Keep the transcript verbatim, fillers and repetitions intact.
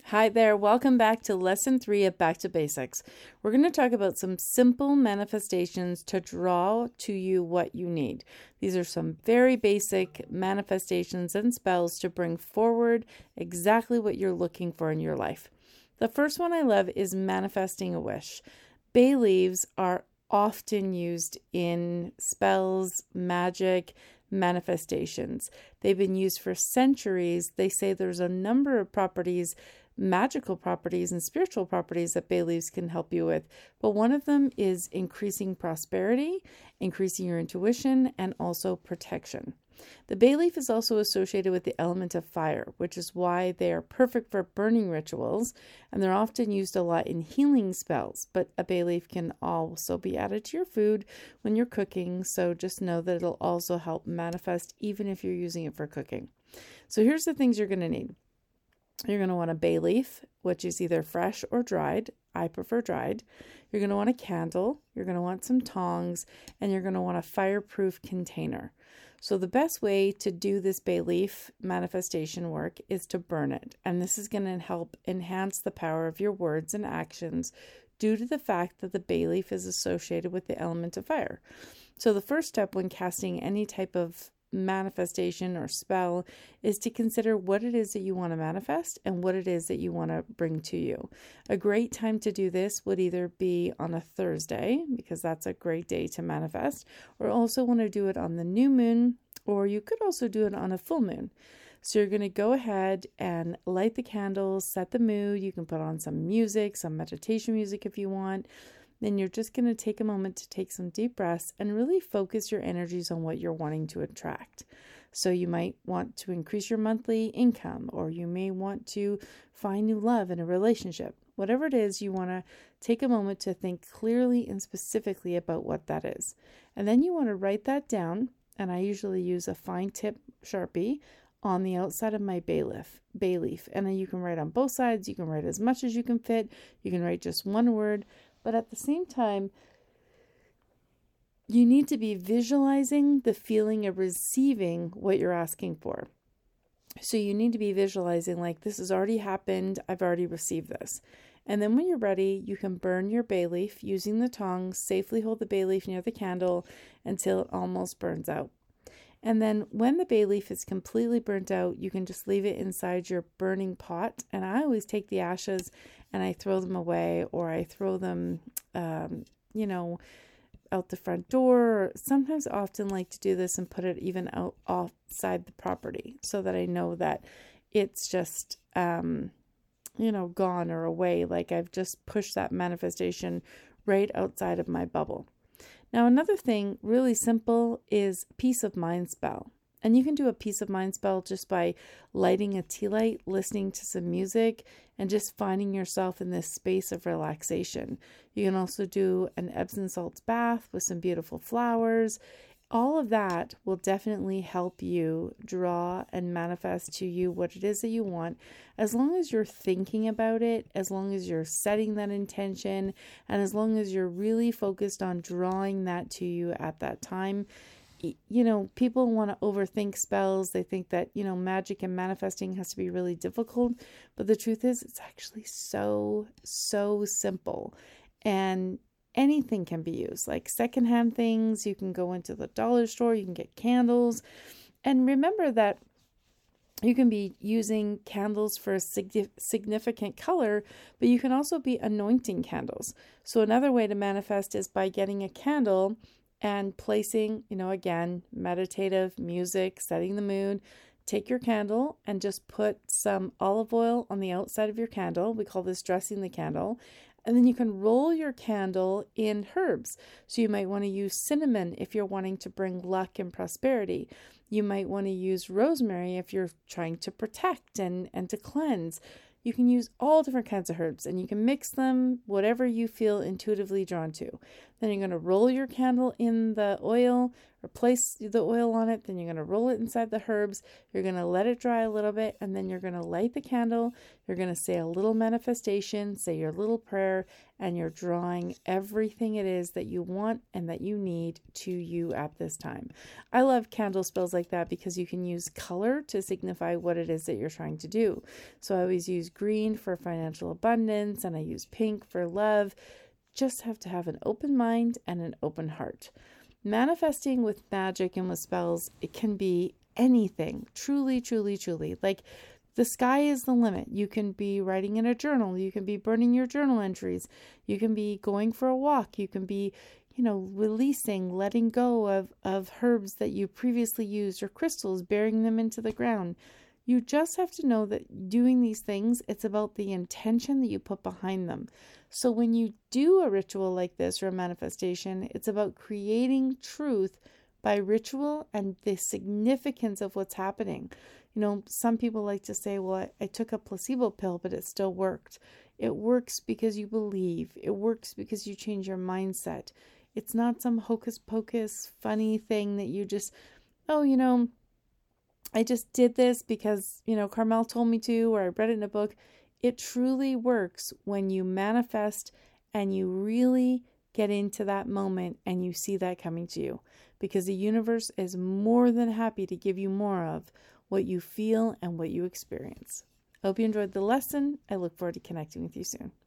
Hi there, welcome back to lesson three of Back to Basics. We're going to talk about some simple manifestations to draw to you what you need. These are some very basic manifestations and spells to bring forward exactly what you're looking for in your life. The first one I love is manifesting a wish. Bay leaves are often used in spells, magic, manifestations. They've been used for centuries. They say there's a number of properties, magical properties and spiritual properties that bay leaves can help you with. But one of them is increasing prosperity, increasing your intuition, and also protection. The bay leaf is also associated with the element of fire, which is why they are perfect for burning rituals, and they're often used a lot in healing spells. But a bay leaf can also be added to your food when you're cooking, so just know that it'll also help manifest even if you're using it for cooking. So here's the things you're going to need. You're going to want a bay leaf, which is either fresh or dried. I prefer dried. You're going to want a candle. You're going to want some tongs, and you're going to want a fireproof container. So the best way to do this bay leaf manifestation work is to burn it. And this is going to help enhance the power of your words and actions due to the fact that the bay leaf is associated with the element of fire. So the first step when casting any type of manifestation or spell is to consider what it is that you want to manifest and what it is that you want to bring to you. A great time to do this would either be on a Thursday, because that's a great day to manifest, or also want to do it on the new moon, or you could also do it on a full moon. So you're going to go ahead and light the candles, set the mood. You can put on some music, some meditation music if you want. Then you're just going to take a moment to take some deep breaths and really focus your energies on what you're wanting to attract. So you might want to increase your monthly income, or you may want to find new love in a relationship. Whatever it is, you want to take a moment to think clearly and specifically about what that is. And then you want to write that down. And I usually use a fine tip Sharpie on the outside of my bay leaf, bay leaf. And then you can write on both sides. You can write as much as you can fit. You can write just one word. But at the same time, you need to be visualizing the feeling of receiving what you're asking for. So you need to be visualizing like, this has already happened. I've already received this. And then when you're ready, you can burn your bay leaf using the tongs. Safely hold the bay leaf near the candle until it almost burns out. And then when the bay leaf is completely burnt out, you can just leave it inside your burning pot. And I always take the ashes and I throw them away, or I throw them, um, you know, out the front door. Sometimes I often like to do this and put it even out outside the property so that I know that it's just, um, you know, gone or away. Like I've just pushed that manifestation right outside of my bubble. Now, another thing really simple is peace of mind spell. And you can do a peace of mind spell just by lighting a tea light, listening to some music, and just finding yourself in this space of relaxation. You can also do an Epsom salts bath with some beautiful flowers. All of that will definitely help you draw and manifest to you what it is that you want, as long as you're thinking about it, as long as you're setting that intention, and as long as you're really focused on drawing that to you at that time. You know, people want to overthink spells. They think that, you know, magic and manifesting has to be really difficult. But the truth is, it's actually so, so simple. And anything can be used, like secondhand things. You can go into the dollar store, you can get candles. And remember that you can be using candles for a significant color, but you can also be anointing candles. So another way to manifest is by getting a candle and placing, you know, again, meditative music, setting the mood. Take your candle and just put some olive oil on the outside of your candle. We call this dressing the candle. And then you can roll your candle in herbs. So you might want to use cinnamon if you're wanting to bring luck and prosperity. You might want to use rosemary if you're trying to protect and, and to cleanse. You can use all different kinds of herbs, and you can mix them, whatever you feel intuitively drawn to. Then you're going to roll your candle in the oil or place the oil on it. Then you're going to roll it inside the herbs. You're going to let it dry a little bit, and then you're going to light the candle. You're going to say a little manifestation, say your little prayer, and you're drawing everything it is that you want and that you need to you at this time. I love candle spells like that because you can use color to signify what it is that you're trying to do. So I always use green for financial abundance, and I use pink for love. Just have to have an open mind and an open heart. Manifesting with magic and with spells, it can be anything. Truly, truly, truly. Like, the sky is the limit. You can be writing in a journal. You can be burning your journal entries. You can be going for a walk. You can be, you know, releasing, letting go of, of herbs that you previously used or crystals, burying them into the ground. You just have to know that doing these things, it's about the intention that you put behind them. So when you do a ritual like this or a manifestation, it's about creating truth by ritual and the significance of what's happening. You know, some people like to say, well, I, I took a placebo pill, but it still worked. It works because you believe. It works because you change your mindset. It's not some hocus pocus funny thing that you just, oh, you know, I just did this because, you know, Carmel told me to, or I read it in a book. It truly works when you manifest and you really get into that moment and you see that coming to you, because the universe is more than happy to give you more of what you feel and what you experience. I hope you enjoyed the lesson. I look forward to connecting with you soon.